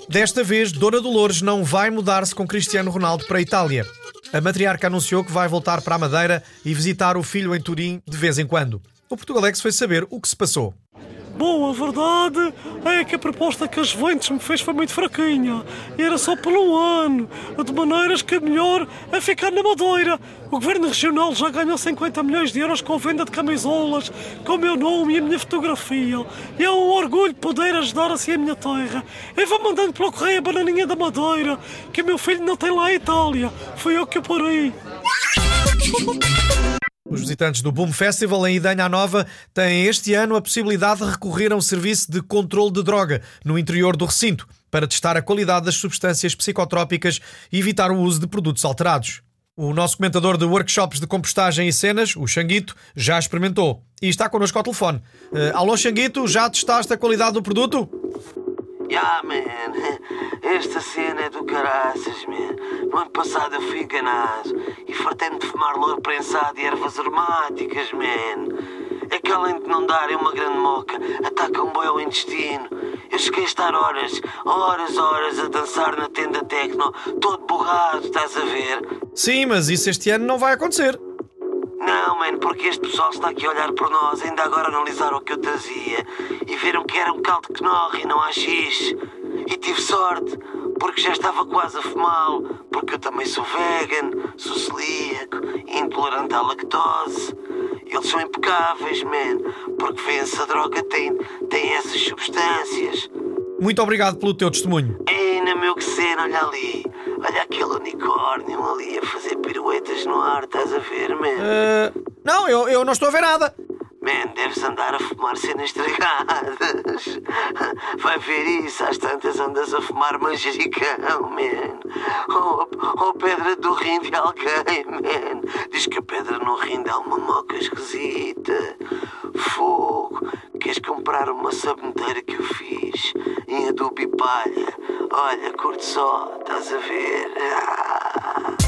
Desta vez, Dona Dolores não vai mudar-se com Cristiano Ronaldo para a Itália. A matriarca anunciou que vai voltar para a Madeira e visitar o filho em Turim de vez em quando. O Portugalex foi saber o que se passou. Bom, a verdade é que a proposta que a Juventus me fez foi muito fraquinha. E era só por um ano, de maneiras que a melhor é ficar na Madeira. O Governo Regional já ganhou 50 milhões de euros com a venda de camisolas, com o meu nome e a minha fotografia. E é um orgulho poder ajudar assim a minha terra. Eu vou mandando pelo correio a bananinha da Madeira, que o meu filho não tem lá em Itália. Fui eu que o parei. Os visitantes do Boom Festival em Idanha Nova têm este ano a possibilidade de recorrer a um serviço de controle de droga no interior do recinto para testar a qualidade das substâncias psicotrópicas e evitar o uso de produtos alterados. O nosso comentador de workshops de compostagem e cenas, o Xanguito, já experimentou e está connosco ao telefone. Alô Xanguito, já testaste a qualidade do produto? Man, esta cena é do caraças, man. No ano passado eu fui enganado e fartei-me de fumar louro prensado e ervas aromáticas, man. É que além de não darem uma grande moca, atacam bem ao intestino. Eu cheguei a estar horas a dançar na tenda techno, todo borrado, estás a ver? Sim, mas isso este ano não vai acontecer. Não, mano, porque este pessoal está aqui a olhar por nós, ainda agora analisaram o que eu trazia e viram que era um caldo de Knorr e não AX. E tive sorte, porque já estava quase a fumá-lo, porque eu também sou vegan, sou celíaco, intolerante à lactose. Eles são impecáveis, man, porque vê-se a droga tem essas substâncias. Muito obrigado pelo teu testemunho. Ei, meu que cena, olha ali. Olha aquele unicórnio ali a fazer piruetas no ar, estás a ver, man? Não, eu não estou a ver nada. Man, deves andar a fumar cenas estragadas. Vai ver isso, às tantas andas a fumar manjericão, man. Ou pedra do rim de alguém, man. Diz que a pedra no rim dá uma moca esquisita. Fogo. Queres comprar uma saboneteira que eu fiz em adubo e palha? Olha, curte só, estás a ver?